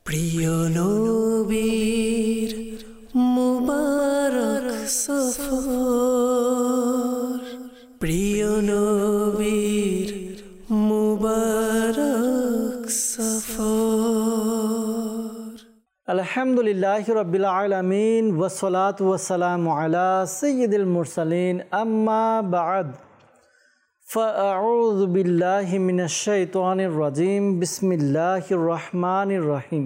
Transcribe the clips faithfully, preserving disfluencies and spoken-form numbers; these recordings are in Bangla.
প্রিয় নবীর মুবারক সফর, প্রিয় নবীর মুবারক সফর। আলহামদুলিল্লাহি রাব্বিল আলামিন ওয়াসসালাতু ওয়াসসালামু আলা সাইয়্যিদিল মুরসালিন, আম্মা বা'দ। ফাআউযু বিল্লাহি মিনাশ শাইতানির রাজিম। বিসমিল্লাহির রহমানির রহিম।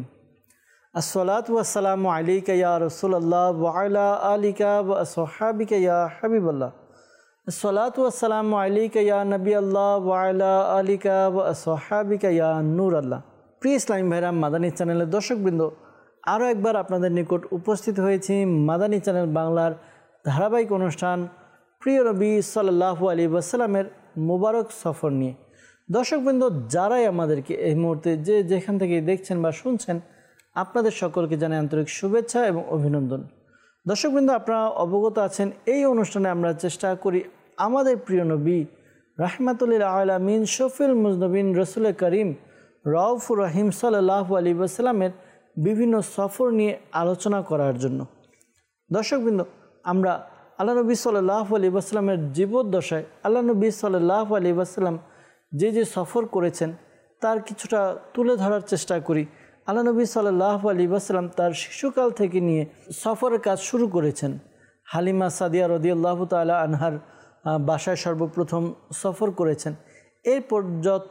আসসালাতু ওয়াসসালামু আলাইকা ইয়া রাসূলুল্লাহ ওয়া আলা আলিকা ওয়া আসহাবিকা ইয়া হাবিবাল্লাহ। আসসালাতু ওয়াসসালামু আলাইকা ইয়া নবিয়াল্লাহ ওয়া আলা আলিকা ওয়া আসহাবিকা ইয়া নূরাল্লাহ। প্রিয় ইসলামী ভাইরা, মাদানী চ্যানেলের দর্শকবৃন্দ, আরও একবার আপনাদের নিকট উপস্থিত হয়েছি মাদানী চ্যানেল বাংলার ধারাবাহিক অনুষ্ঠান প্রিয় নবী সাল্লাল্লাহু আলাইহি ওয়াসাল্লামের মুবারক সফর নিয়ে। দর্শকবৃন্দ, যারাই আমাদেরকে এই মুহূর্তে যে যেখান থেকে দেখছেন বা শুনছেন, আপনাদের সকলকে জানাই আন্তরিক শুভেচ্ছা এবং অভিনন্দন। দর্শকবৃন্দ, আপনারা অবগত আছেন এই অনুষ্ঠানে আমরা চেষ্টা করি আমাদের প্রিয় নবী রাহমাতুল আলামিন শফিউল মুজনবিন রসুল করিম রাউফুর রহিম সাল্লাল্লাহু আলাইহি ওয়াসাল্লামের বিভিন্ন সফর নিয়ে আলোচনা করার জন্য। দর্শকবৃন্দ, আমরা আল্লাহ নবী সাল্লাল্লাহু আলাইহি ওয়াসাল্লামের জীবদ্দশায় আল্লাহ নবী সাল্লাল্লাহু আলাইহি ওয়াসাল্লাম যে যে সফর করেছেন তার কিছুটা তুলে ধরার চেষ্টা করি। আল্লাহ নবী সাল্লাল্লাহু আলাইহি ওয়াসাল্লাম তার শিশুকাল থেকে নিয়ে সফরের কাজ শুরু করেছেন। হালিমা সাদিয়া রাদিয়াল্লাহু তাআলা আনহার বাসায় সর্বপ্রথম সফর করেছেন। এরপর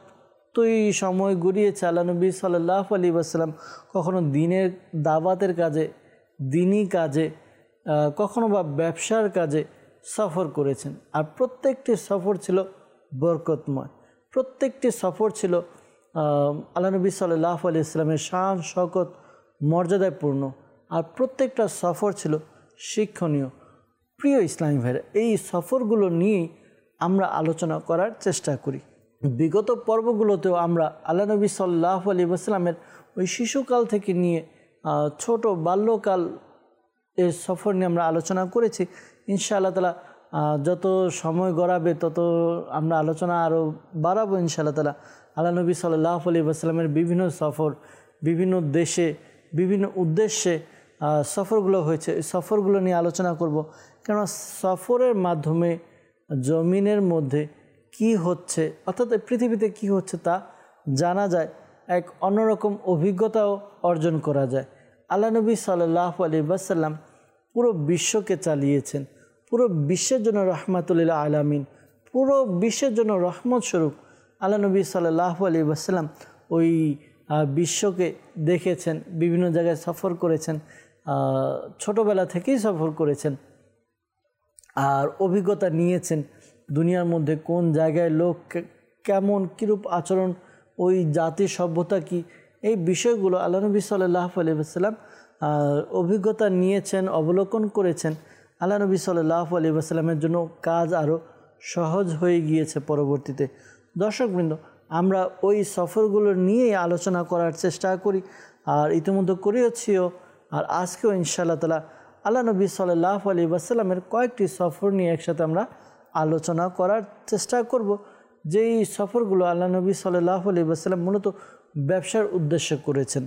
যতই সময় গড়িয়েছে আল্লাহ নবী সাল্লাল্লাহু আলাইহি ওয়াসাল্লাম কখনো দিনের দাওয়াতের কাজে, দিনী কাজে, কখনো বা ব্যবসার কাজে সফর করেছেন। আর প্রত্যেকটি সফর ছিল বরকতময়, প্রত্যেকটি সফর ছিল আল্লাহ নবী সাল্লাল্লাহু আলাইহি ওয়াসাল্লামের শান শওকত মর্যাদায় পূর্ণ। আর প্রত্যেকটা সফর ছিল শিক্ষণীয়। প্রিয় ইসলামী ভাইরা, এই সফরগুলো নিয়েই আমরা আলোচনা করার চেষ্টা করি। বিগত পর্বগুলোতেও আমরা আল্লাহ নবী সাল্লাল্লাহু আলাইহি ওয়াসাল্লামের ওই শিশুকাল থেকে নিয়ে ছোট বাল্যকাল এর সফর নিয়ে আমরা আলোচনা করেছি। ইনশাআল্লাহ তাআলা যত সময় গড়াবে তত আমরা আলোচনা আরও বাড়াবো ইনশাআল্লাহ তাআলা। আল্লাহ নবী সাল্লাল্লাহু আলাইহি ওয়াসাল্লামের বিভিন্ন সফর, বিভিন্ন দেশে, বিভিন্ন উদ্দেশ্যে সফরগুলো হয়েছে, এই সফরগুলো নিয়ে আলোচনা করব। কেননা সফরের মাধ্যমে জমিনের মধ্যে কি হচ্ছে, অর্থাৎ পৃথিবীতে কি হচ্ছে তা জানা যায়, এক অন্যরকম অভিজ্ঞতাও অর্জন করা যায়। আল্লাহ নবী সাল্লাল্লাহু আলাইহি ওয়াসাল্লাম পুরো বিশ্বকে চালিয়েছেন, পুরো বিশ্বের জন্য রাহমাতুল আলামিন, পুরো বিশ্বের জন্য রহমত স্বরূপ আল্লাহ নবী সাল্লাল্লাহু আলাইহি ওয়াসাল্লাম ওই বিশ্বকে দেখেছেন, বিভিন্ন জায়গায় সফর করেছেন, ছোটোবেলা থেকেই সফর করেছেন আর অভিজ্ঞতা নিয়েছেন দুনিয়ার মধ্যে কোন জায়গায় লোক কেমন, কীরূপ আচরণ, ওই জাতি সভ্যতা কি, এই বিষয়গুলো আল্লাহ নবী সাল্লাল্লাহু আলাইহি ওয়াসাল্লাম অভিজ্ঞতা নিয়েছেন, অবলোকন করেছেন। আল্লাহ নবী সাল্লাল্লাহু আলাইহি ওয়াসাল্লামের জন্য কাজ আরও সহজ হয়ে গিয়েছে পরবর্তীতে। দর্শকবৃন্দ, আমরা ওই সফরগুলো নিয়েই আলোচনা করার চেষ্টা করি আর ইতিমধ্যে করেওছিও। আর আজকেও ইনশাআল্লাহ তাআলা আল্লাহ নবী সাল্লাল্লাহু আলাইহি ওয়াসাল্লামের কয়েকটি সফর নিয়ে একসাথে আমরা আলোচনা করার চেষ্টা করব, যেই সফরগুলো আল্লাহ নবী সাল্লাল্লাহু আলাইহি ওয়াসাল্লাম মূলত ব্যবসার উদ্দেশ্যে করেছেন।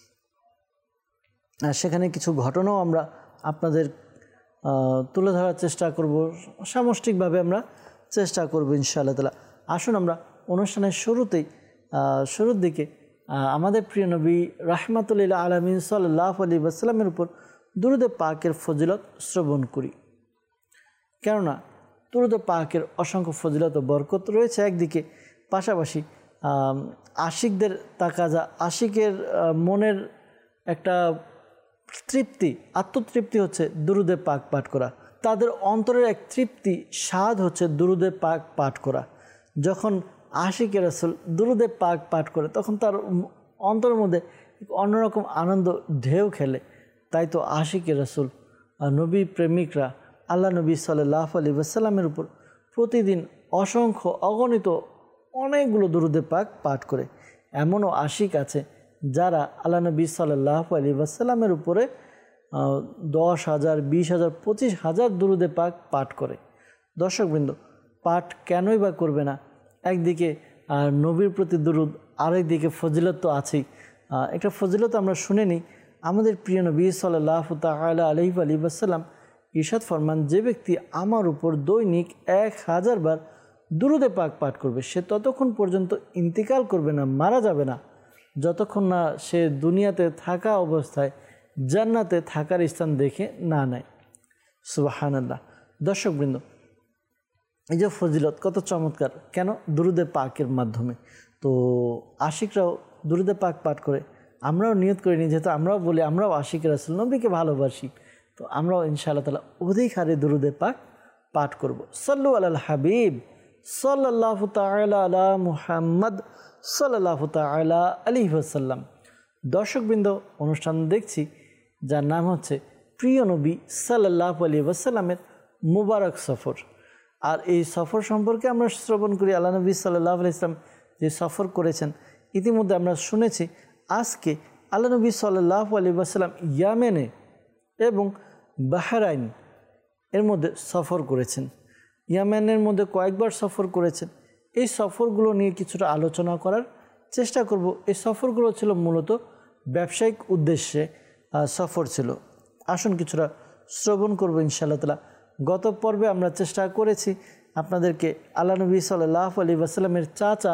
আর সেখানে কিছু ঘটনাও আমরা আপনাদের তুলে ধরার চেষ্টা করব, সামষ্টিকভাবে আমরা চেষ্টা করব ইনশাআল্লাহ তাআলা। আসুন আমরা অনুষ্ঠানের শুরুতেই শুরুর দিকে আমাদের প্রিয় নবী রাহমাতুল আলামিন সাল্লাল্লাহু আলাইহি ওয়াসাল্লামের উপর দুরূদে পাকের ফজিলত শ্রবণ করি। কেননা দুরূদে পাকের অসংখ্য ফজিলত ও বরকত রয়েছে একদিকে, পাশাপাশি আশিকদের তাকাজা, আশিকের মনের একটা তৃপ্তি, আত্মতৃপ্তি হচ্ছে দুরূদে পাক পাঠ করা। তাদের অন্তরের এক তৃপ্তি, স্বাদ হচ্ছে দুরূদে পাক পাঠ করা। যখন আশিকে রাসূল দুরূদে পাক পাঠ করে তখন তার অন্তরের মধ্যে অন্যরকম আনন্দ ঢেউ খেলে। তাই তো আশিকে রাসূল, নবী প্রেমিকরা আল্লাহ নবী সাল্লাল্লাহু আলাইহি ওয়াসাল্লামের উপর প্রতিদিন অসংখ্য অগণিত অনেকগুলো দুরূদে পাক পাঠ করে। এমনও আশিক আছে যারা আল্লাহ নবী সাল্লাল্লাহু আলাইহি ওয়াসাল্লামের উপরে দশ হাজার, বিশ হাজার, পঁচিশ হাজার দুরূদে পাক পাঠ করে। দর্শকবৃন্দ, পাঠ কেনই বা করবে না? একদিকে নবীর প্রতি দুরূদ, আরেকদিকে ফজিলত তো আছেই। একটা ফজিলত আমরা শুনে নিই। আমাদের প্রিয় নবী সাল্লাল্লাহু তাআলা আলাইহি ওয়াসাল্লাম ইরশাদ ফরমান, যে ব্যক্তি আমার উপর দৈনিক এক হাজার বার দুরূদে পাক পাঠ করবে সে ততক্ষণ পর্যন্ত ইন্তিকাল করবে না, মারা যাবে না, যতক্ষণ না সে দুনিয়াতে থাকা অবস্থায় জান্নাতে থাকার স্থান দেখে না নেয়। সুবহানাল্লাহ। দর্শকবৃন্দ, এই যে ফজিলত কত চমৎকার, কেন? দুরূদে পাকের মাধ্যমে। তো আশিকরাও দুরূদে পাক পাঠ করে, আমরাও নিয়ত করে নিই, যেহেতু আমরাও বলি আমরাও আশিক রাসূল নবীকে ভালোবাসি, তো আমরাও ইনশাআল্লাহ তাআলা অধিক হারে দুরূদে পাক পাঠ করব। সাল্লু আলাল হাবিব সাল্লাল্লাহু তাআলা আলা মুহাম্মদ সাল্লাল্লাহু তাআলা আলাইহি ওয়াসাল্লাম। দর্শকবৃন্দ, অনুষ্ঠান দেখছি যার নাম হচ্ছে প্রিয় নবী সাল্লাল্লাহু আলাইহি ওয়াসাল্লামের মুবারক সফর। আর এই সফর সম্পর্কে আমরা শ্রবণ করি, আল্লাহ নবী সাল্লাল্লাহু আলাইহি ওয়াসাল্লাম যে সফর করেছেন ইতিমধ্যে আমরা শুনেছি। আজকে আল্লাহ নবী সাল্লাল্লাহু আলাইহি ওয়াসাল্লাম ইয়ামেনে এবং বাহরাইন এর মধ্যে সফর করেছেন। ইয়ামেনের মধ্যে কয়েকবার সফর করেছেন। এই সফরগুলো নিয়ে কিছুটা আলোচনা করার চেষ্টা করব। এই সফরগুলো ছিল মূলত ব্যবসায়িক উদ্দেশ্যে সফর ছিল। আসুন কিছুটা শ্রবণ করব ইনশাআল্লাহ তাআলা। গত পর্বে আমরা চেষ্টা করেছি আপনাদেরকে আল্লাহ নবী সাল্লাল্লাহু আলাইহি ওয়াসাল্লামের চাচা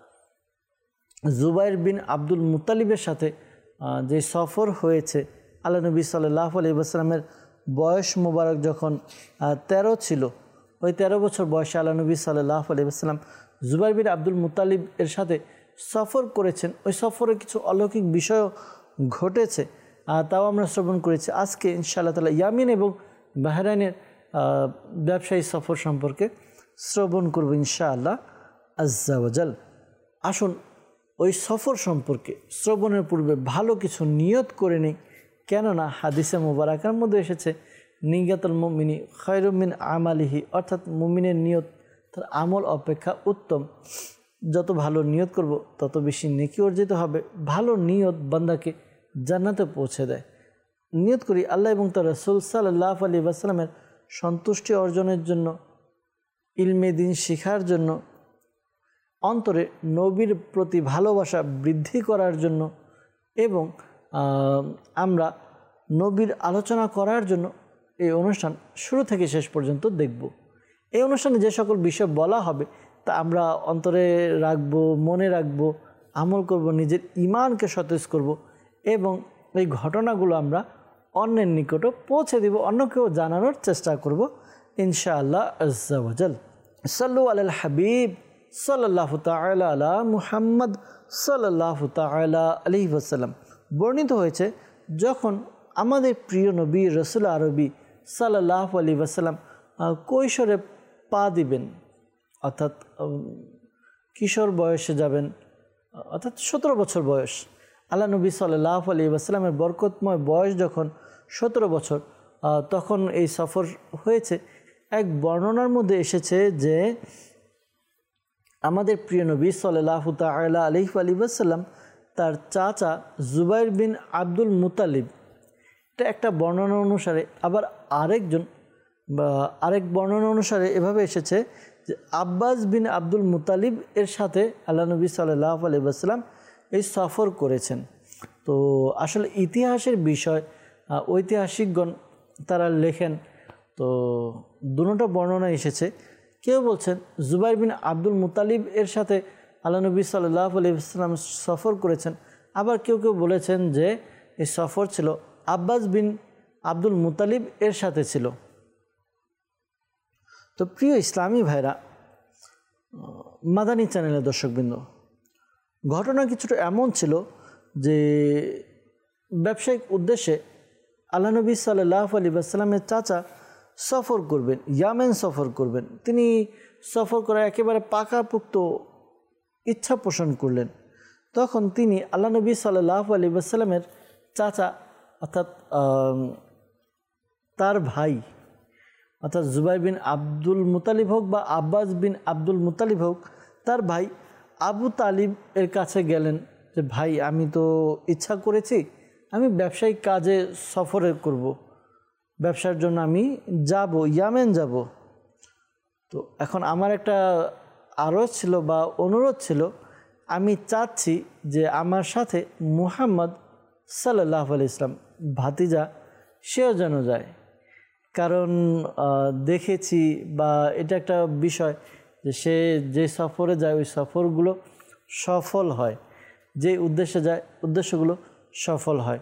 জুবাইর বিন আব্দুল মুত্তালিবের সাথে যে সফর হয়েছে, আল্লাহ নবী সাল্লাল্লাহু আলাইহি ওয়াসাল্লামের বয়স মোবারক যখন তেরো ছিল, ওই তেরো বছর বয়সে আল্লাহ নবী সাল্লাল্লাহু আলাইহি ওয়াসাল্লাম জুবাইর বিন আব্দুল মুত্তালিব এর সাথে সফর করেছেন। ওই সফরে কিছু অলৌকিক বিষয়ও ঘটেছে, তাও আমরা শ্রবণ করেছি। আজকে ইনশাআল্লাহ তাআলা ইয়ামিন এবং বাহরাইনের ব্যবসায়ী সফর সম্পর্কে শ্রবণ করব ইনশাআল্লাহ আজ্জা ওয়া জাল। আসুন ওই সফর সম্পর্কে শ্রবণের পূর্বে ভালো কিছু নিয়ত করে নিই, কেননা হাদিসে মুবারাকার মধ্যে এসেছে নিয়াতুল মুমিনি খায়রুম মিন আমালিহি, অর্থাৎ মুমিনের নিয়ত তার আমল অপেক্ষা উত্তম। যত ভালো নিয়ত করব তত বেশি নেকি অর্জিত হবে। ভালো নিয়ত বান্দাকে জান্নাতে পৌঁছে দেয়। নিয়ত করি আল্লাহ এবং তার রাসূল সাল্লাল্লাহু আলাইহি ওয়াসাল্লামের সন্তুষ্টি অর্জনের জন্য, ইলমে দ্বীন শেখার জন্য, অন্তরে নবীর প্রতি ভালোবাসা বৃদ্ধি করার জন্য এবং আমরা নবীর আলোচনা করার জন্য এই অনুষ্ঠান শুরু থেকে শেষ পর্যন্ত দেখব। এই অনুষ্ঠানে যে সকল বিষয় বলা হবে তা আমরা অন্তরে রাখব, মনে রাখব, আমল করব, নিজের ঈমানকে সতেজ করব এবং এই ঘটনাগুলো আমরা অন্যের নিকটও পৌঁছে দিব, অন্যকেও জানানোর চেষ্টা করব ইনশাআল্লাহ আজ্জা ওয়া জাল। সাল্লু আলাল হাবিব সাল্লাল্লাহু তাআলা আলা মুহাম্মদ সাল্লাল্লাহু তাআলা আলাইহি ওয়াসাল্লাম। বর্ণিত হয়েছে, যখন আমাদের প্রিয় নবী রাসূল আরবি সাল্লাল্লাহু আলাইহি ওয়াসাল্লাম কৈশোরে পা দিবেন, অর্থাৎ কিশোর বয়সে যাবেন, অর্থাৎ সতেরো বছর বয়স, আল্লাহ নবী সাল্লাল্লাহু আলাইহি ওয়াসাল্লামের বরকতময় বয়স যখন সতেরো বছর, তখন এই সফর হয়েছে। এক বর্ণনার মধ্যে এসেছে যে আমাদের প্রিয় নবী সাল্লাল্লাহু তাআলা আলাইহি ওয়াসাল্লাম তার চাচা জুবাইর বিন আব্দুল মুত্তালিব, এটা একটা বর্ণনা অনুসারে, আবার আরেকজন বা আরেক বর্ণনা অনুসারে এভাবে এসেছে যে আব্বাস বিন আব্দুল মুত্তালিব এর সাথে আল্লাহ নবী সাল্লাল্লাহু আলাইহি ওয়াসাল্লাম এই সফর করেছেন। তো আসলে ইতিহাসের বিষয় ঐতিহাসিকগণ তারা লেখেন, তো দুটো বর্ণনা এসেছে। কেউ বলছেন জুবাইর বিন আব্দুল মুত্তালিব এর সাথে আল্লাহ নবী সাল্লাল্লাহু আলাইহি ওয়াসাল্লাম সফর করেছেন, আবার কেউ কেউ বলেছেন যে এই সফর ছিল আব্বাস বিন আব্দুল মুত্তালিব এর সাথে ছিল। তো প্রিয় ইসলামী ভাইরা, মাদানী চ্যানেলের দর্শকবৃন্দ, ঘটনা কিছুটা এমন ছিল যে ব্যবসায়িক উদ্দেশ্যে আল্লাহ নবী সাল্লাল্লাহু আলাইহি ওয়াসাল্লামের চাচা সফর করবেন, ইয়ামেন সফর করবেন। তিনি সফর করার একেবারে পাকাপোক্ত ইচ্ছা পোষণ করলেন। তখন তিনি আল্লাহ নবী সাল্লাল্লাহু আলাইহি ওয়াসাল্লামের চাচা অর্থাৎ তার ভাই অর্থাৎ জুবাইর বিন আব্দুল মুত্তালিব হোক বা আব্বাস বিন আব্দুল মুত্তালিব হোক, তার ভাই আবু তালিব এর কাছে গেলেন যে ভাই, আমি তো ইচ্ছা করেছি আমি ব্যবসায়িক কাজে সফরে করব, ব্যবসার জন্য আমি যাব, ইয়ামেন যাব। তো এখন আমার একটা আরজ ছিল বা অনুরোধ ছিল, আমি চাচ্ছি যে আমার সাথে মুহাম্মদ সাল্লাল্লাহু আলাইহি ইসলাম ভাতিজা সেও যেন যায়। কারণ দেখেছি বা এটা একটা বিষয় যে সে যে সফরে যায় ওই সফরগুলো সফল হয়, যে উদ্দেশ্যে যায় উদ্দেশ্যগুলো সফল হয়,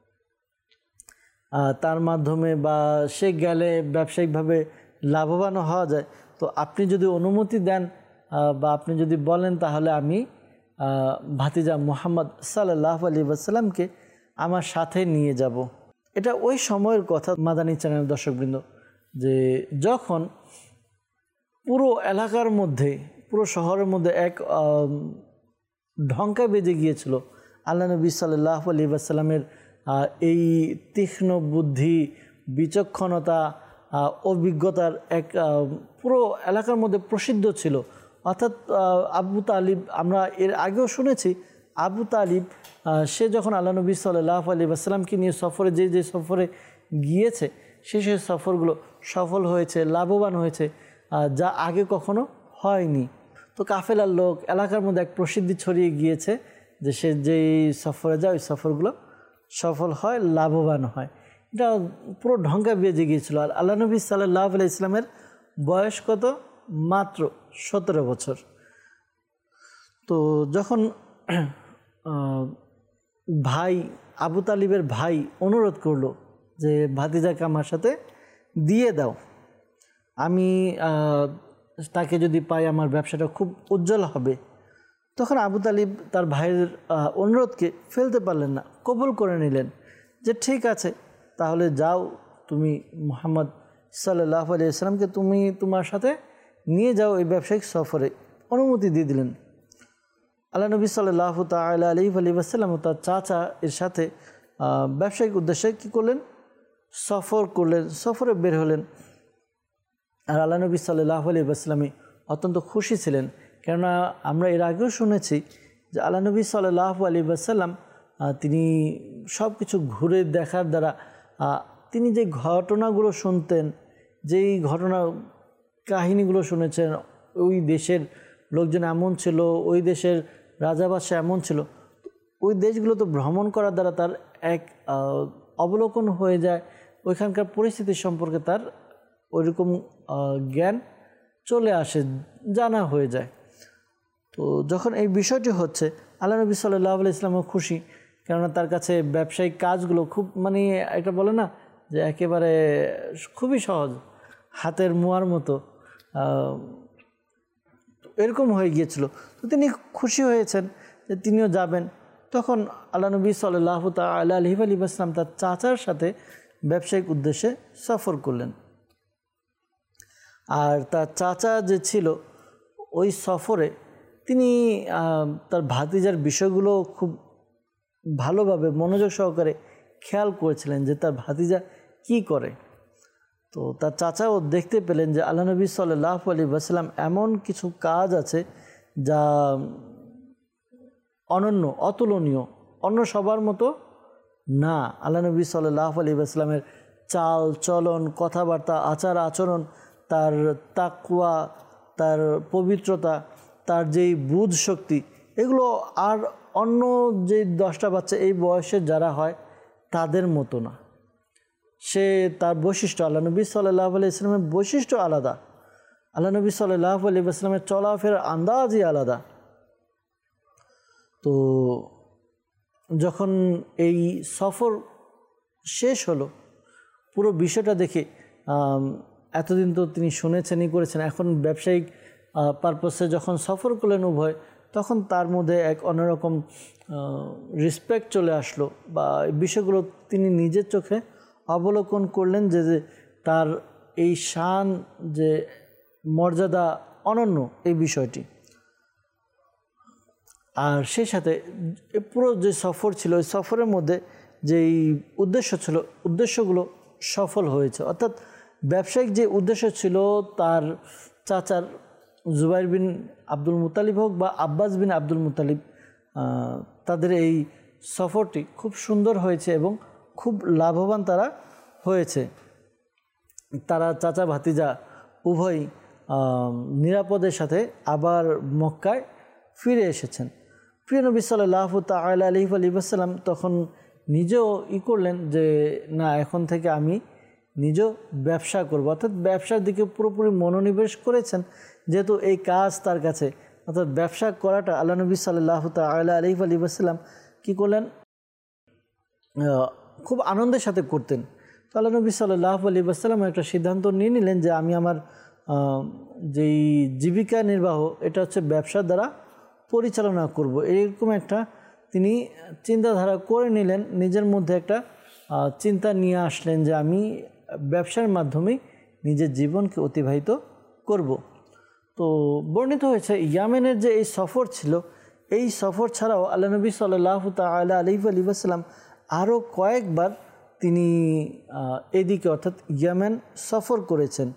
তার মাধ্যমে বা সে গেলে ব্যবসায়িকভাবে লাভবান হওয়া যায়। তো আপনি যদি অনুমতি দেন বা আপনি যদি বলেন তাহলে আমি ভাতিজা মুহাম্মদ সাল্লাল্লাহু আলাইহি ওয়াসাল্লামকে আমার সাথে নিয়ে যাব। এটা ওই সময়ের কথা মাদানী চ্যানেল দর্শকবৃন্দ, যে যখন পুরো এলাকার মধ্যে পুরো শহরের মধ্যে এক ঢঙ্কা বেজে গিয়েছিল আল্লাহ নবী সাল্লাল্লাহু আলাইহি ওয়াসাল্লামের এই তীক্ষ্ণ বুদ্ধি, বিচক্ষণতা, অভিজ্ঞতার এক পুরো এলাকার মধ্যে প্রসিদ্ধ ছিল। অর্থাৎ আবু তালিব, আমরা এর আগেও শুনেছি, আবু তালিব সে যখন আল্লাহ নবী সাল্লাল্লাহু আলাইহি ওয়াসাল্লামকে নিয়ে সফরে যে যে সফরে গিয়েছে সে সে সফরগুলো সফল হয়েছে, লাভবান হয়েছে, যা আগে কখনো হয়নি। তো কাফেলার লোক এলাকার মধ্যে এক প্রসিদ্ধি ছড়িয়ে গিয়েছে যে সে যেই সফরে যায় ওই সফরগুলো সফল হয়, লাভবান হয়। এটা পুরো ঢঙ্কা বেজে গিয়েছিল। আর আল্লাহ নবী সাল্লাল্লাহু আলাইহি ইসলামের বয়স কত? মাত্র সতেরো বছর। তো যখন ভাই আবু তালিবের ভাই অনুরোধ করলো যে ভাতিজাকে আমার সাথে দিয়ে দাও, আমি তাকে যদি পাই আমার ব্যবসাটা খুব উজ্জ্বল হবে, তখন আবু তালিব তার ভাইয়ের অনুরোধকে ফেলতে পারলেন না, কবুল করে নিলেন যে ঠিক আছে তাহলে যাও, তুমি মুহাম্মদ সাল্লাল্লাহু আলাইহি ওয়াসাল্লামকে তুমি তোমার সাথে নিয়ে যাও এই ব্যবসায়িক সফরে, অনুমতি দিয়ে দিলেন। আল্লাহ নবী সাল্লাল্লাহু তাআলা আলাইহি ওয়াসাল্লাম তার চাচা এর সাথে ব্যবসায়িক উদ্দেশ্যে কী করলেন? সফর করলেন, সফরে বের হলেন। আর আল্লাহ নবী সাল্লাল্লাহু আলাইহি ওয়াসাল্লাম অত্যন্ত খুশি ছিলেন, কেননা আমরা এর আগেও শুনেছি যে আল্লাহ নবী সাল্লাল্লাহু আলাইহি ওয়াসাল্লাম তিনি সব কিছু ঘুরে দেখার দ্বারা তিনি যে ঘটনাগুলো শুনতেন, যেই ঘটনা কাহিনীগুলো শুনেছেন, ওই দেশের লোকজন এমন ছিল, ওই দেশের রাজা বাদশাহ এমন ছিল, ওই দেশগুলো তো ভ্রমণ করার দ্বারা তার এক অবলোকন হয়ে যায়, ওইখানকার পরিস্থিতি সম্পর্কে তার ওইরকম জ্ঞান চলে আসে, জানা হয়ে যায়। তো যখন এই বিষয়টি হচ্ছে আল্লাহ নবী সাল্লাল্লাহু আলাইহি ওয়াসাল্লামও খুশি, কেননা তার কাছে ব্যবসায়িক কাজগুলো খুব মানে একটা বলে না যে একেবারে খুবই সহজ, হাতের মোয়ার মতো এরকম হয়ে গিয়েছিল। তো তিনি খুশি হয়েছেন যে তিনিও যাবেন। তখন আল্লাহ নবী সাল্লাল্লাহু তাআলা আলাইহি ওয়াসাল্লাম তার চাচার সাথে ব্যবসায়িক উদ্দেশ্যে সফর করলেন। আর তার চাচা যে ছিল ওই সফরে তিনি তার ভাতিজার বিষয়গুলো খুব ভালোভাবে মনোযোগ সহকারে খেয়াল করেছিলেন যে তার ভাতিজা কি করে। তো তার চাচাও দেখতে পেলেন যে আল্লাহ নবী সাল্লাল্লাহু আলাইহি ওয়াসাল্লাম এমন কিছু কাজ আছে যা অনন্য, অতুলনীয়, অন্য সবার মতো না। আল্লাহ নবী সাল্লাল্লাহু আলাইহি ওয়াসাল্লামের চাল চলন, কথাবার্তা, আচার আচরণ, তার তাকওয়া, তার পবিত্রতা, তার যেই বুধ শক্তি, এগুলো আর অন্য যে দশটা বাচ্চা এই বয়সে যারা হয় তাদের মতো না। সে তার বৈশিষ্ট্য, আল্লাহ নবী সাল্লাল্লাহু আলাইহি ওয়াসাল্লামের বৈশিষ্ট্য আলাদা, আল্লাহ নবী সাল্লাল্লাহু আলাইহি ওয়াসাল্লামের চলাফেরার আন্দাজই আলাদা। তো যখন এই সফর শেষ হলো, পুরো বিষয়টা দেখে এতদিন তো তিনি শুনেছেনই করেছেন, এখন ব্যবসায়িক পারপাসে যখন সফর করলেন উভয়, তখন তার মধ্যে এক অন্যরকম রেসপেক্ট চলে আসলো, বা এই বিষয়গুলো তিনি নিজের চোখে অবলোকন করলেন যে তার এই শান, যে মর্যাদা অনন্য এই বিষয়টি। আর সেই সাথে পুরো যে সফর ছিল ওই সফরের মধ্যে যেই উদ্দেশ্য ছিল উদ্দেশ্যগুলো সফল হয়েছে। অর্থাৎ ব্যবসায়িক যে উদ্দেশ্য ছিল তার চাচার জুবাইর বিন আব্দুল মুতালিব হোক বা আব্বাস বিন আব্দুল মুতালিব, তাদের এই সফরটি খুব সুন্দর হয়েছে এবং খুব লাভবান তারা হয়েছে। তারা চাচা ভাতিজা উভয় নিরাপদের সাথে আবার মক্কায় ফিরে এসেছেন। প্রিয় নবী সাল্লাল্লাহু তাআলা আলাইহি ওয়াসাল্লাম তখন নিজেও ই করলেন যে না, এখন থেকে আমি নিজেও ব্যবসা করব, অর্থাৎ ব্যবসার দিকে পুরোপুরি মনোনিবেশ করেছেন, যেহেতু এই কাজ তার কাছে, অর্থাৎ ব্যবসা করাটা আল্লাহ নবী সাল্লাল্লাহু তাআলা আলাইহি ওয়াসাল্লাম কী করলেন, খুব আনন্দের সাথে করতেন। তো আল্লাহ নবী সাল্লাল্লাহু আলাইহি ওয়াসাল্লাম একটা সিদ্ধান্ত নিয়ে নিলেন যে আমি আমার যেই জীবিকা নির্বাহ এটা হচ্ছে ব্যবসার দ্বারা পরিচালনা করব। এরকম একটা তিনি চিন্তাধারা করে নিলেন, নিজের মধ্যে একটা চিন্তা নিয়ে আসলেন যে আমি ব্যবসার মাধ্যমে নিজের জীবনকে অতিবাহিত করব। তো বর্ণিত হয়েছে ইয়ামেনের যে এই সফর ছিল, এই সফর ছাড়াও আল্লাহ নবী সাল্লাল্লাহু তাআলা আলাইহি ওয়াসাল্লাম আরও কয়েকবার তিনি এদিকে অর্থাৎ ইয়েমেন সফর করেছেন,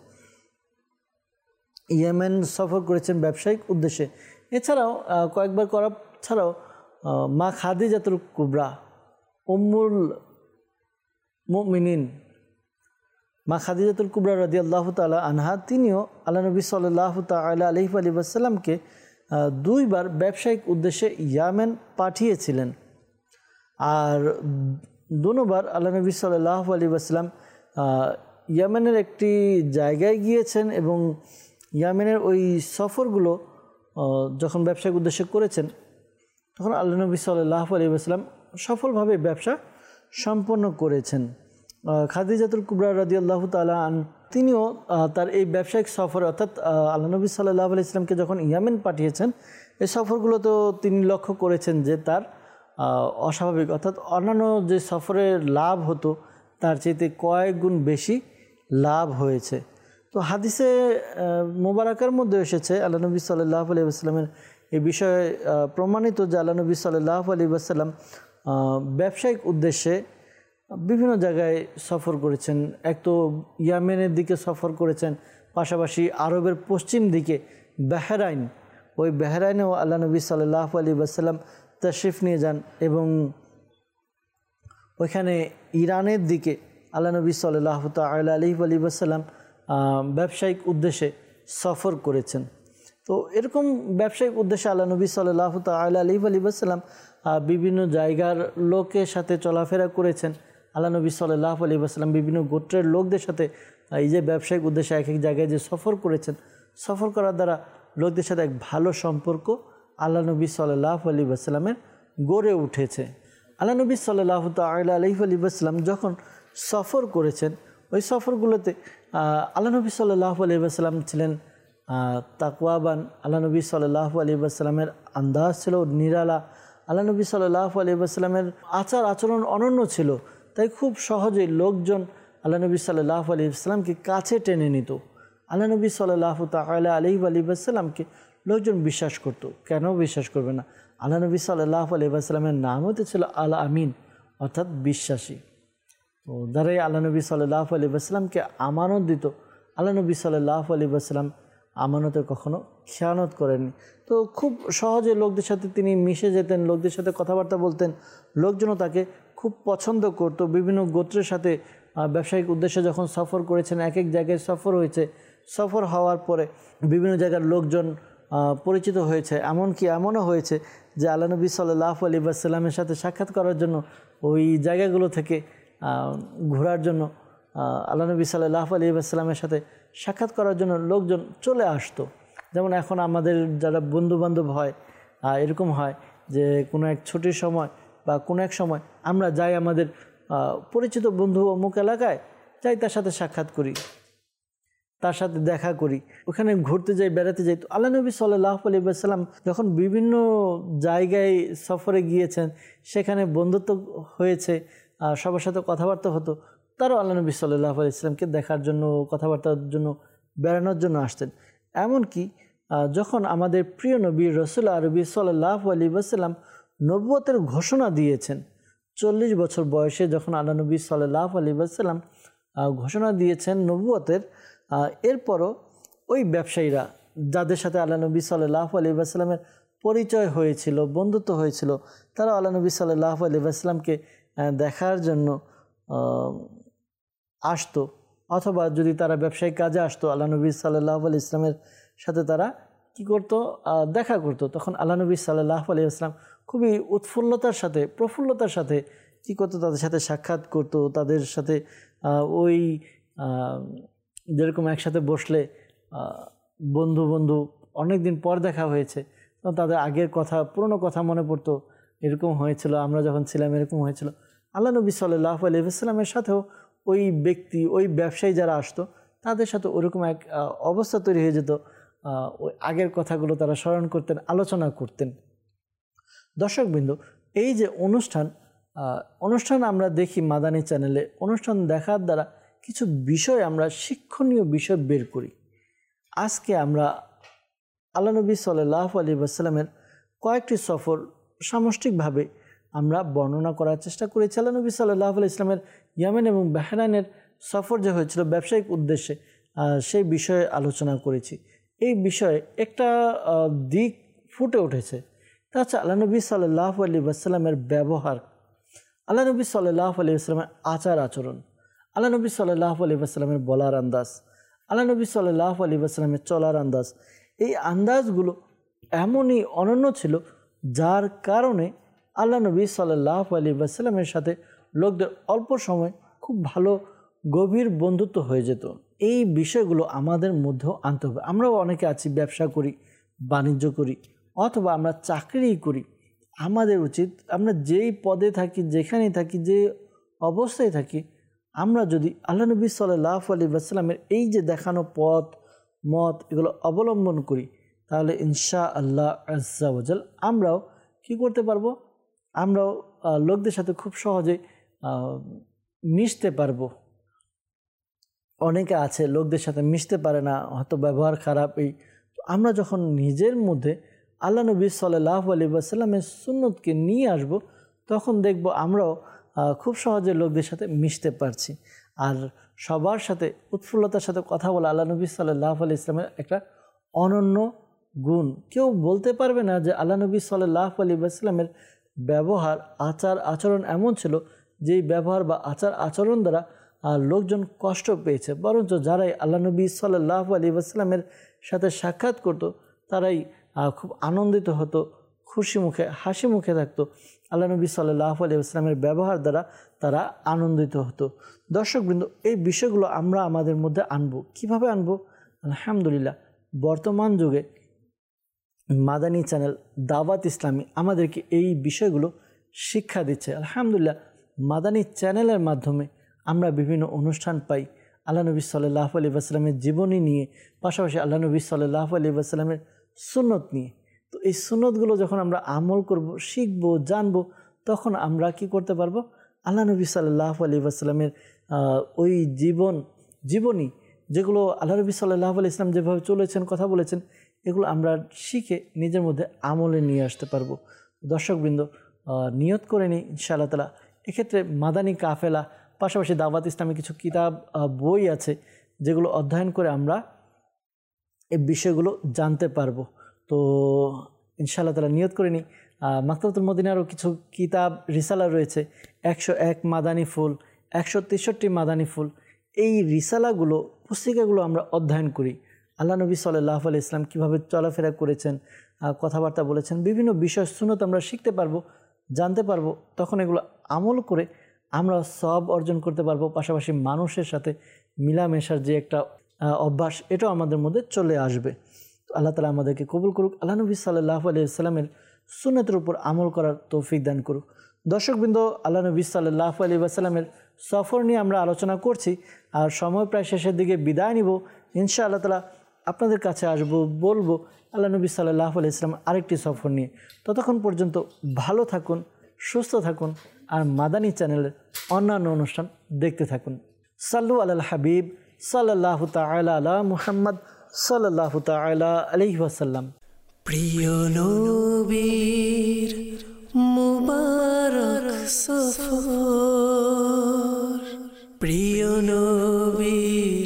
ইয়েমেন সফর করেছেন ব্যবসায়িক উদ্দেশ্যে। এছাড়াও কয়েকবার করা ছাড়াও মা খাদিজাতুল কুবরা উম্মুল মুমিনিন মা খাদিজাতুল কুবরা রাদিয়াল্লাহু তাআলা আনহা তিনিও আল্লাহ নবী সাল্লাল্লাহু তাআলা আলাইহি ওয়াসাল্লামকে দুইবার ব্যবসায়িক উদ্দেশ্যে ইয়ামেন পাঠিয়েছিলেন। আর দুবার আল্লাহ নবী সাল্লাল্লাহু আলাইহি ওয়াসাল্লাম ইয়ামেনের একটি জায়গায় গিয়েছেন এবং ইয়ামেনের ওই সফরগুলো যখন ব্যবসায়িক উদ্দেশ্যে করেছেন তখন আল্লাহ নবী সাল্লাল্লাহু আলাইহি ওয়াসাল্লাম সফলভাবে ব্যবসা সম্পন্ন করেছেন। খাদিজাতুল কুবরা রাদিয়াল্লাহু তাআলা আন তিনিও তার এই ব্যবসায়িক সফরে অর্থাৎ আল্লাহ নবী সাল্লাল্লাহু আলাইহি ওয়াসাল্লামকে যখন ইয়ামেন পাঠিয়েছেন এই সফরগুলো তো তিনি লক্ষ্য করেছেন যে তার অস্বাভাবিক অর্থাৎ অন্যান্য যে সফরের লাভ হতো তার চাইতে কয়েক গুণ বেশি লাভ হয়েছে। তো হাদিসে মোবারকার মধ্যে এসেছে আল্লাহ নবী সাল্লাল্লাহু আলাইহি ওয়াসাল্লামের এই বিষয়ে প্রমাণিত যে আল্লাহ নবী সাল্লাল্লাহু আলাইহি ওয়াসাল্লাম ব্যবসায়িক উদ্দেশ্যে বিভিন্ন জায়গায় সফর করেছেন। এক তো ইয়ামেনের দিকে সফর করেছেন, পাশাপাশি আরবের পশ্চিম দিকে বাহরাইন, ওই বাহরাইনেও আল্লাহ নবী সাল্লাল্লাহু আলাইহি ওয়াসাল্লাম তাশরিফ নিয়ে যান এবং ওইখানে ইরানের দিকে আল্লাহ নবী সাল্লাল্লাহু তাআলা আলাইহি ওয়াসাল্লাম ব্যবসায়িক উদ্দেশ্যে সফর করেছেন। তো এরকম ব্যবসায়িক উদ্দেশ্যে আল্লাহ নবী সাল্লাল্লাহু তাআলা আলাইহি ওয়াসাল্লাম বিভিন্ন জায়গার লোকের সাথে চলাফেরা করেছেন। আল্লাহ নবী সাল্লাল্লাহু আলাইহি ওয়াসাল্লাম বিভিন্ন গোত্রের লোকদের সাথে এই যে ব্যবসায়িক উদ্দেশ্যে এক এক জায়গায় যে সফর করেছেন, সফর করার দ্বারা লোকদের সাথে এক ভালো সম্পর্ক আল্লাহ নবী সাল্লাল্লাহু আলাইহি ওয়াসাল্লামের গড়ে উঠেছে। আল্লাহ নবী সাল্লাল্লাহু তাআলা আলাইহি ওয়াসাল্লাম যখন সফর করেছেন ওই সফরগুলোতে আল্লাহ নবী সাল্লাল্লাহু আলাইহি ওয়াসাল্লাম ছিলেন তাকওয়াবান। আল্লাহ নবী সাল্লাল্লাহু আলাইহি ওয়াসাল্লামের আন্দাজ ছিল নিরালা। আল্লাহ নবী সাল্লাল্লাহু আলাইহি ওয়াসাল্লামের আচার আচরণ অনন্য ছিল, তাই খুব সহজেই লোকজন আল্লাহ নবী সাল্লাল্লাহু আলাইহি ওয়াসাল্লামকে কাছে টেনে নিত। আল্লাহ নবী সাল্লাল্লাহু তাআলা আলাইহি ওয়াসাল্লামকে লোকজন বিশ্বাস করত। কেন বিশ্বাস করবে না? আল্লাহ নবী সাল্লাল্লাহু আলাইহি ওয়াসাল্লামের নাম হতে ছিল আল আমিন, অর্থাৎ বিশ্বাসী। তো যারাই আল্লাহ নবী সাল্লাল্লাহু আলাইহি ওয়াসাল্লামকে আমানত দিত, আল্লাহ নবী সাল্লাল্লাহু আলাইহি ওয়াসাল্লাম আমানতের কখনো খেয়ানত করেননি। তো খুব সহজে লোকদের সাথে তিনি মিশে যেতেন, লোকদের সাথে কথাবার্তা বলতেন, লোকজনও তাকে খুব পছন্দ করত। বিভিন্ন গোত্রের সাথে ব্যবসায়িক উদ্দেশ্যে যখন সফর করেছেন, এক এক জায়গায় সফর হয়েছে, সফর হওয়ার পরে বিভিন্ন জায়গার লোকজন পরিচিত হয়েছে। এমনকি এমনও হয়েছে যে আল্লাহ নবী সাল্লাল্লাহু আলাইহি ওয়াসাল্লামের সাথে সাক্ষাৎ করার জন্য ওই জায়গাগুলো থেকে ঘোরার জন্য আল্লাহ নবী সাল্লাল্লাহু আলাইহি ওয়াসাল্লামের সাথে সাক্ষাৎ করার জন্য লোকজন চলে আসতো। যেমন এখন আমাদের যারা বন্ধুবান্ধব হয় এরকম হয় যে কোনো এক ছুটির সময় বা কোনো এক সময় আমরা যাই আমাদের পরিচিত বন্ধু অমুক এলাকায় যাই, তার সাথে সাক্ষাৎ করি, তার সাথে দেখা করি, ওখানে ঘুরতে যাই, বেড়াতে যাই। তো আল্লাহ নবী সাল্লাল্লাহু আলাইহি ওয়াসাল্লাম যখন বিভিন্ন জায়গায় সফরে গিয়েছেন, সেখানে বন্ধুত্ব হয়েছে, সবার সাথে কথাবার্তা হতো, তারাও আল্লাহ নবী সাল্লাল্লাহু আলাইহি ওয়াসাল্লামকে দেখার জন্য, কথাবার্তার জন্য, বেড়ানোর জন্য আসতেন। এমনকি যখন আমাদের প্রিয় নবী রাসূল আরবি সাল্লাল্লাহু আলাইহি ওয়াসাল্লাম নবুয়তের ঘোষণা দিয়েছেন, চল্লিশ বছর বয়সে যখন আল্লাহ নবী সাল্লাল্লাহু আলাইহি ওয়াসাল্লাম ঘোষণা দিয়েছেন নবুয়তের, এরপরও ওই ব্যবসায়ীরা যাদের সাথে আল্লাহ নবী সাল্লাল্লাহু আলাইহি ওয়াসাল্লামের পরিচয় হয়েছিল, বন্ধুত্ব হয়েছিল, তারা আল্লাহ নবী সাল্লাল্লাহু আলাইহি ওয়াসাল্লামকে দেখার জন্য আসতো, অথবা যদি তারা ব্যবসায়িক কাজে আসতো আল্লাহ নবী সাল্লাল্লাহু আলাইহি ওয়াসাল্লামের সাথে তারা কি করতো, দেখা করতো। তখন আল্লাহ নবী সাল্লাল্লাহু আলাইহি ওয়াসাল্লাম খুবই উৎফুল্লতার সাথে প্রফুল্লতার সাথে কী করতো, তাদের সাথে সাক্ষাৎ করতো, তাদের সাথে ওই যেরকম একসাথে বসলে বন্ধু বন্ধু অনেক দিন পর দেখা হয়েছে, তখন তাদের আগের কথা পুরনো কথা মনে পড়তো, এরকম হয়েছিল আমরা যখন ছিলাম এরকম হয়েছিল। আল্লাহ নবী সাল্লাল্লাহু আলাইহি ওয়াসাল্লামের সাথেও ওই ব্যক্তি ওই ব্যবসায়ী যারা আসতো তাদের সাথে ওরকম এক অবস্থা তৈরি হয়ে যেত, ওই আগের কথাগুলো তারা স্মরণ করতেন, আলোচনা করতেন। দর্শকবৃন্দ, এই যে অনুষ্ঠান অনুষ্ঠান আমরা দেখি মাদানী চ্যানেলে, অনুষ্ঠান দেখার দ্বারা কিছু বিষয় আমরা শিক্ষণীয় বিষয় বের করি। আজকে আমরা আল্লাহ নবী সাল্লাল্লাহু আলাইহি ওয়াসাল্লামের কয়েকটি সফর সামষ্টিকভাবে আমরা বর্ণনা করার চেষ্টা করেছি। আল্লাহ নবী সাল্লাল্লাহু আলাইহি ওয়াসাল্লামের ইয়েমেন এবং বাহরাইনের সফর যে হয়েছিল ব্যবসায়িক উদ্দেশ্যে, সেই বিষয়ে আলোচনা করেছি। এই বিষয়ে একটা দিক ফুটে উঠেছে, তা হচ্ছে আল্লাহ নবী সাল্লাল্লাহু আলাইহি ওয়াসাল্লামের ব্যবহার, আল্লাহ নবী সাল্লাল্লাহু আলাইহি ওয়াসাল্লামের আচার আচরণ, আল্লাহ নবী সাল্লাল্লাহু আলাইহি ওয়াসাল্লামের বলার আন্দাজ, আল্লাহ নবী সাল্লাল্লাহু আলাইহি ওয়াসাল্লামের চলার আন্দাজ। এই আন্দাজগুলো এমনই অনন্য ছিল যার কারণে আল্লাহ নবী সাল্লাল্লাহু আলাইহি ওয়াসাল্লামের সাথে লোকদের অল্প সময় খুব ভালো গভীর বন্ধুত্ব হয়ে যেত। এই বিষয়গুলো আমাদের মধ্যেও আনতে হবে। আমরাও অনেকে আছি ব্যবসা করি, বাণিজ্য করি, অথবা আমরা চাকরি করি। আমাদের উচিত আমরা যেই পদে থাকি, যেখানেই থাকি, যে অবস্থায় থাকি, আমরা যদি আল্লাহ নবী সাল্লাল্লাহু আলাইহি ওয়াসাল্লামের এই যে দেখানো পথ মত এগুলো অবলম্বন করি, তাহলে ইনশাআল্লাহ আজ্জা ওয়া জাল আমরাও কী করতে পারবো, আমরাও লোকদের সাথে খুব সহজে মিশতে পারবো। অনেকে আছে লোকদের সাথে মিশতে পারে না, হয়তো ব্যবহার খারাপ। এই আমরা যখন নিজের মধ্যে আল্লাহ নবী সাল্লাল্লাহু আলাইহি ওয়াসাল্লামের সুন্নতকে নিয়ে আসব, তখন দেখব আমরাও খুব সহজে লোকদের সাথে মিশতে পারছি। আর সবার সাথে উৎফুল্লতার সাথে কথা বলা আল্লাহ নবী সাল্লাল্লাহু আলাইহি ওয়াসাল্লামের একটা অনন্য গুণ। কেউ বলতে পারবে না যে আল্লাহ নবী সাল্লাল্লাহু আলাইহি ওয়াসাল্লামের ব্যবহার আচার আচরণ এমন ছিল যেই ব্যবহার বা আচার আচরণ দ্বারা লোকজন কষ্ট পেয়েছে, বরঞ্চ যারাই আল্লাহ নবী সাল্লাল্লাহু আলাইহি ওয়াসাল্লামের সাথে সাক্ষাৎ করত তারাই খুব আনন্দিত হতো, খুশি মুখে হাসি মুখে থাকতো। আল্লাহ নবী সাল্লাল্লাহু আলাইহি ওয়াসাল্লামের ব্যবহার দ্বারা তারা আনন্দিত হতো। দর্শকবৃন্দ, এই বিষয়গুলো আমরা আমাদের মধ্যে আনবো। কিভাবে আনবো? আলহামদুলিল্লাহ, বর্তমান যুগে মাদানী চ্যানেল দাওয়াত ইসলামী আমাদেরকে এই বিষয়গুলো শিক্ষা দিচ্ছে। আলহামদুলিল্লাহ, মাদানী চ্যানেলের মাধ্যমে আমরা বিভিন্ন অনুষ্ঠান পাই আল্লাহ নবী সাল্লাল্লাহু আলাইহি ওয়াসাল্লামের জীবনী নিয়ে, পাশাপাশি আল্লাহ নবী সাল্লাল্লাহু আলাইহি ওয়াসাল্লামের সুন্নত নিয়ে। তো এই সুন্নতগুলো যখন আমরা আমল করব, শিখব, জানব, তখন আমরা কি করতে পারবো? আল্লাহ নবী সাল্লাল্লাহু আলাইহি ওয়াসাল্লামের ওই জীবন জীবনী যেগুলো আল্লাহ নবী সাল্লাল্লাহু আলাইহি ওয়াসাল্লাম যেভাবে চলেছেন, কথা বলেছেন, এগুলো আমরা শিখে নিজের মধ্যে আমলে নিয়ে আসতে পারবো। দর্শকবৃন্দ, নিয়ত করে নিই ইনশাআল্লাহ তাআলা। এক্ষেত্রে মাদানী কাফেলা, পাশাপাশি দাওয়াত ইসলামী কিছু কিতাব বই আছে যেগুলো অধ্যয়ন করে আমরা এই বিষয়গুলো জানতে পারবো। তো ইনশাআল্লাহ তাআলা নিয়ত করে নিই। মাকতাবাতুল মদিনারও কিছু কিতাব রিসালা রয়েছে, একশো এক মাদানী ফুল, একশো তেষট্টি মাদানী ফুল। এই রিসালাগুলো, পুস্তিকাগুলো আমরা অধ্যয়ন করি। আল্লাহ নবী সাল্লাল্লাহু আলাইহি ওয়াসাল্লাম কীভাবে চলাফেরা করেছেন, কথাবার্তা বলেছেন, বিভিন্ন বিষয় সুন্নত আমরা শিখতে পারবো, জানতে পারবো। তখন এগুলো আমল করে আমরা সওয়াব অর্জন করতে পারবো। পাশাপাশি মানুষের সাথে মিলামেশার যে একটা অভ্যাস, এটাও আমাদের মধ্যে চলে আসবে। তো আল্লাহ তাআলা আমাদেরকে কবুল করুক, আল্লাহ নবী সাল্লাল্লাহু আলাইহি ওয়াসাল্লামের সুন্নতের উপর আমল করার তৌফিক দান করুক। দর্শকবৃন্দ, আল্লাহ নবী সাল্লাল্লাহু আলাইহি ওয়াসাল্লামের সফর নিয়ে আমরা আলোচনা করছি, আর সময় প্রায় শেষের দিকে বিদায় নিব। ইনশাআল্লাহ তাআলা আপনাদের কাছে আসব, বলবো আল্লাহ নবী সাল্লাল্লাহু আলাইহি ওয়াসাল্লাম আরেকটি সফর নিয়ে। ততক্ষণ পর্যন্ত ভালো থাকুন, সুস্থ থাকুন, আর মাদানী চ্যানেলের অন্যান্য অনুষ্ঠান দেখতে থাকুন। সাল্লু আলাল হাবিব সাল্লাল্লাহু তাআলা আলা মুহাম্মদ সাল্লাল্লাহু তাআলা আলাইহি ওয়াসাল্লাম। প্রিয় নবীর মুবারক সফর, প্রিয় নবীর